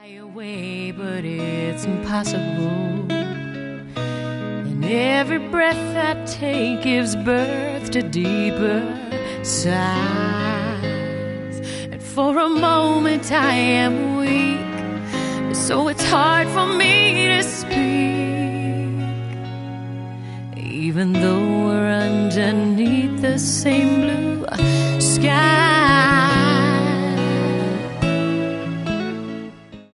away, but it's impossible. And every breath I take gives birth to deeper sighs. And for a moment I am weak, so it's hard for me to speak. Even though we're underneath the same blue